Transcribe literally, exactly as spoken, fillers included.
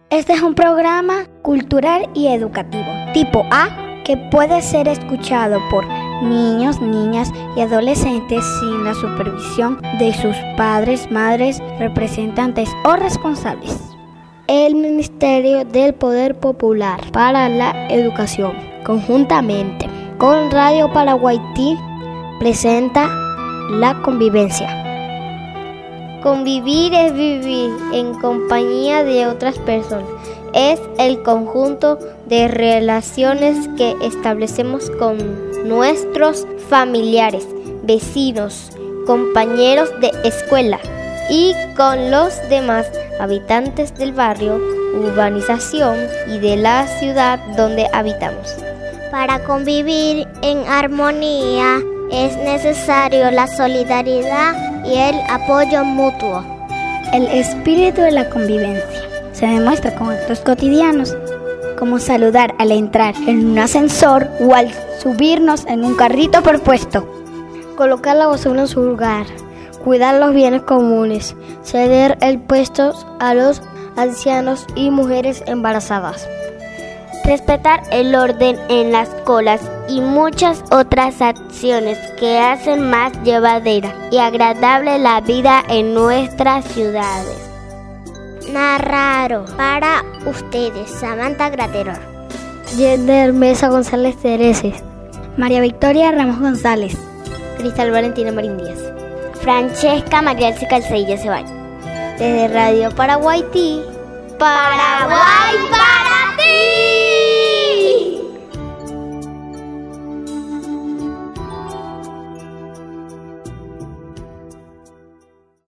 Este es un programa cultural y educativo tipo A que puede ser escuchado por niños, niñas y adolescentes sin la supervisión de sus padres, madres, representantes o responsables. El Ministerio del Poder Popular para la Educación, conjuntamente con Radio Paraguaití, presenta La Convivencia. Convivir es vivir en compañía de otras personas. Es el conjunto de relaciones que establecemos con nuestros familiares, vecinos, compañeros de escuela y con los demás habitantes del barrio, urbanización y de la ciudad donde habitamos. Para convivir en armonía es necesario la solidaridad y el apoyo mutuo. El espíritu de la convivencia se demuestra con actos cotidianos, como saludar al entrar en un ascensor o al subirnos en un carrito propuesto. Colocar la basura en su lugar, cuidar los bienes comunes, ceder el puesto a los ancianos y mujeres embarazadas. Respetar el orden en las colas y muchas otras acciones que hacen más llevadera y agradable la vida en nuestras ciudades. Narraron para ustedes Samantha Graterol, Yender Mesa González Tereses, María Victoria Ramos González, Cristal Valentina Marín Díaz, Francesca Marielce Calcedilla Ceballos. Desde Radio Paraguaití, Paraguay.